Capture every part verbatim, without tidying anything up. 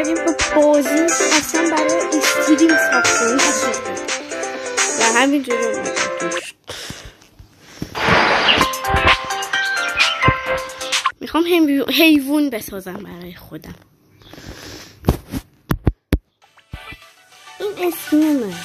کردیم به بازی اصلا برای استریم ساخته نشده و همینجوری اومده توش. میخوام حیوان بسازم برای خودم. این اسم من.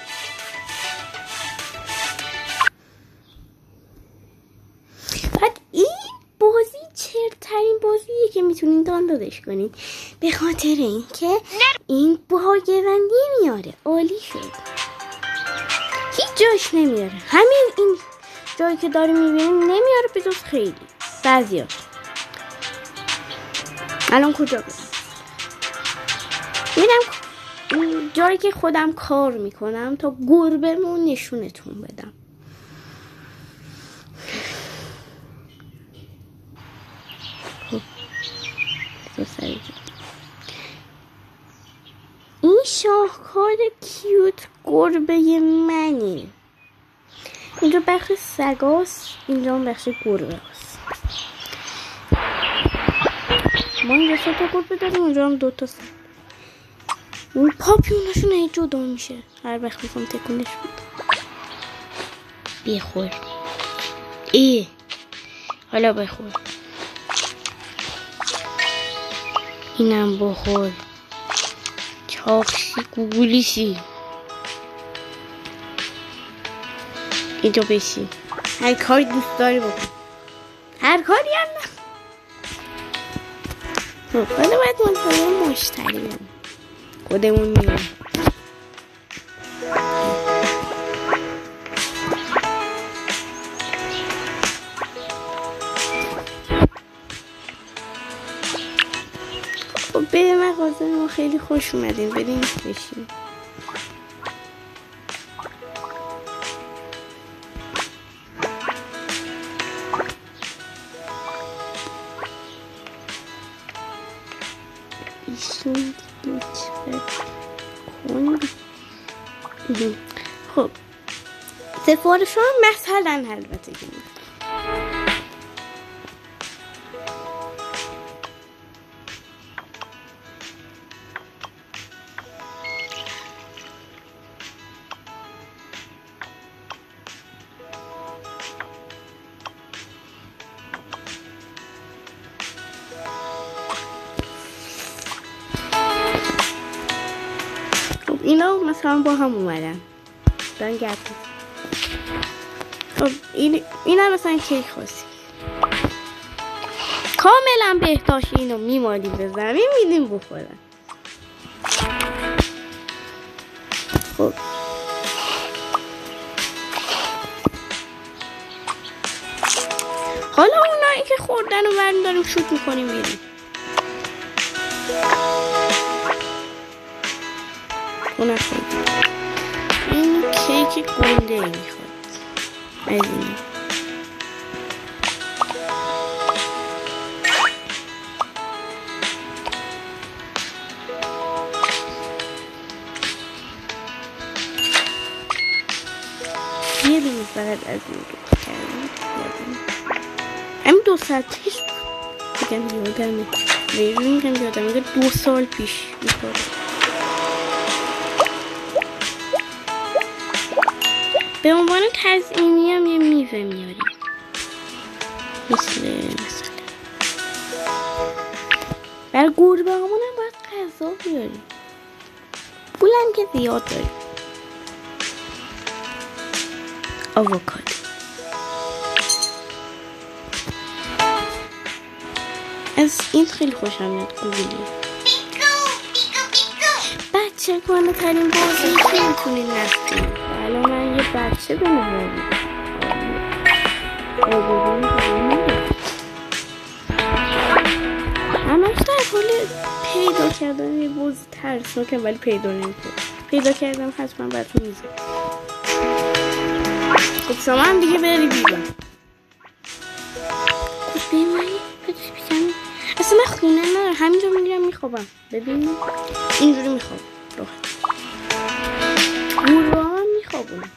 بعد این بازی چرترین بازیه که میتونین دانلودش کنین به خاطر این که این باگرندی میاره. عالی شد. هیچ جاش نمیاره. همین این جایی که داری میبینیم نمیاره بجز خیلی بعضیات. الان کجا برم؟ میرم جایی که خودم کار میکنم تا گربه‌مون نشونتون بدم. این شاهکار کیوت گربه منی. اینجا بخش سگاست، اینجا هم بخش گربه هست. ما اینجا سه تا گربه داریم، اونجا هم دو تا سگ. این پاپیوناشون هی جدا میشه هر وقت میخوام تکونش بدم. بخور. ای حالا بخور. اینم بخور. چاقشی گوگولیشی. اینجا بشی. هر کاری دوست داری بکن. هر کاری هم نه. حالا باید منتظر مشتری بمونیم. خودمون میام. خب به مغازه ما خیلی خوش اومدیم. بریم بشیم. ایشون خب سفارش ها مثلا البته که اینا مثلا با هم اومدن دارن گرد. خب این اینا مثلا کیک خاصی کاملا بهداشت اینو میمالیم به زمین میدیم بخورن. خب حالا اونایی که خوردن رو برمی داریم شوت میکنیم میریم. اون خیلی این کیک گنده میخواد از این یه دونه فقط از این رو کردیم. همین دو ساعت پیش بگم یادمه ویرون میگم یادمه که دو سال پیش میخواد. به عنوان تزیینی هم یه میوه میاریم مثل مثلا برای گربه همون هم باید غذا بیاریم. پولم که زیاد داریم. آووکادو از این خیلی خوشم میاد. گوگلی بچه کنه ترین بازی که میتونین نستیم. الان من یه بچه بنویم همش در حال پیدا کردن یه بازی ترسناکه ولی پیدا نمیکنم. پیدا کردم حتما براتون میذارم. خب شما هم دیگه بری بیرون. خب بیم من بدش بیشم اصلا من خونه ندارم. همینجا میگیرم میخوابم. ببینید اینجوری میخوابم راحت. گروه هم میخوابونم.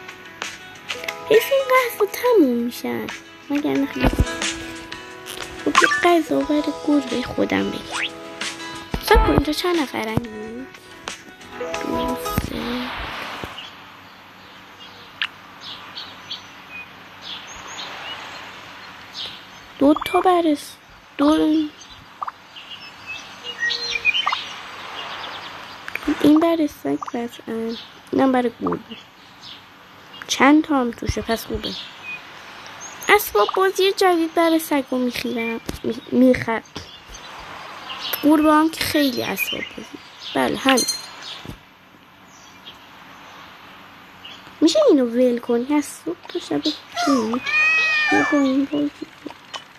حیف این بحث رو تموم میشن مگر نخیلی. خب غذا برای گربه خودم بگیرم. سب کن اینجا چند نفرن؟ دو سه دو تا برس دو این برسک قطعا اینم برای گربه. چند تا هم توشه پس خوبه. اسباب بازی جدید برای سگو میخیرم میخرم. گربه هم که خیلی اسباب بازی. بله همین. میشه اینو ول کنی از صبح تا شب کنی یا با این بازی کن.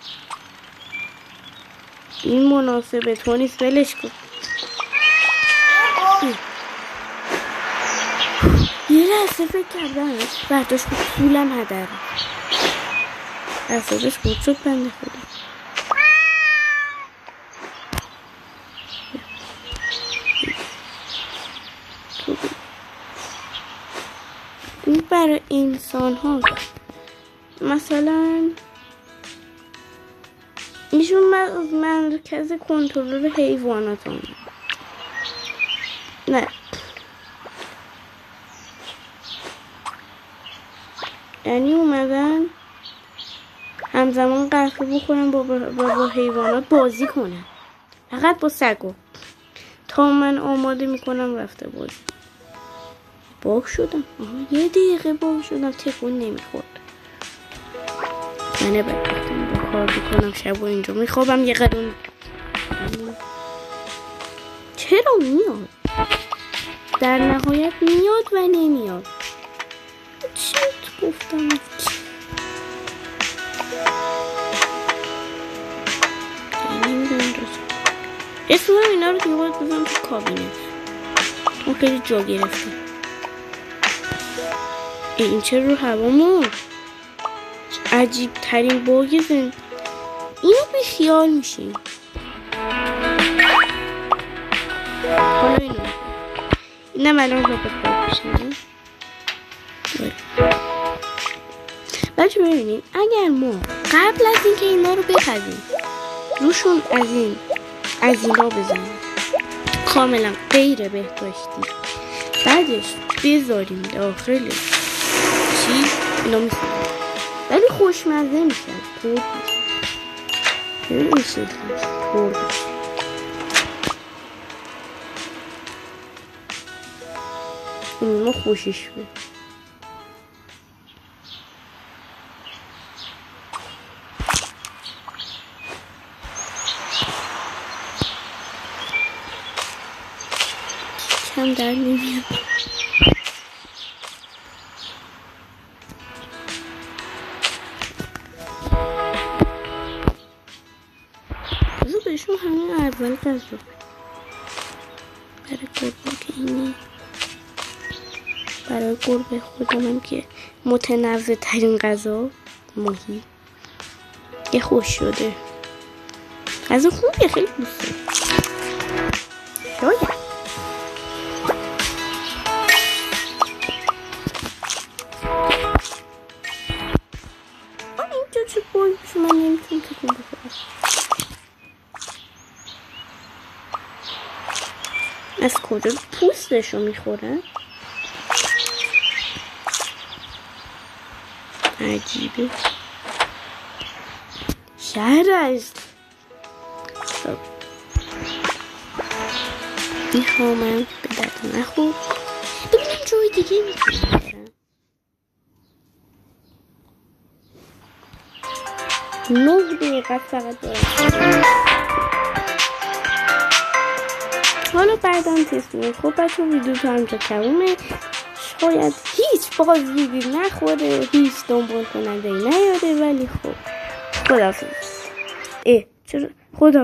این مناسبه تو نیست ولش کن. یه لحظه فکر کردم برداشت به پولم هدر اصابش بود شد بنده خدا. این برای انسان ها مثلا ایشون از مرکز کنترل حیوانات هم. نه یعنی اومدن همزمان قهوه بخورن با, با, با حیوانات بازی کنن. فقط با سگو تا من آماده میکنم رفته بازی. باگ شدم. آها یه دقیقه باگ شدم تکون نمیخورد. من بگفتم با کار بکنم شب و اینجا میخوابم یه قدم. چرا میاد؟ در نهایت میاد و نمیاد. چی گفتم؟ اسم اینا رو دیگه باید بزنم تو کابینت. اون خیلی جا گرفته. این چه رو هوامون عجیب ترین باگ زن. اینو بی خیال میشین. حالا اینو اینم الان باید باید بشنم. بچه ببینید اگر ما قبل از اینکه اینا رو بپزیم روشون از این از اینا بزنیم کاملا غیر بهداشتی بعدش بذاریم داخل چی اینا میسازیم ولی خوشمزه میشن ترد میشن این شکلی ترد میشن. این ما خوشش بود. کم در نمیاد. بذار بهشون همین اول غذا برای گربه که اینه برای گربه خودم هم که متنوع ترین غذا ماهی یه خوش شده غذا خوبیه خیلی دوست دارم. شاید چه بایی بشه من نمیتونم تکون بخورم. از کجا پوستشو میخوره؟ عجیبه. شهر است. خب میخوام من به درد نخور. ببینم جای دیگه میتونم نه دقیقه فقط دارم. حالا بعدم تست میکنم. خب بچه ویدیو تا همجا تمومه. شاید هیچ بازی نخوره هیچ دنبال کننده نیاره ولی خب خداحافظ. اه چرا خدا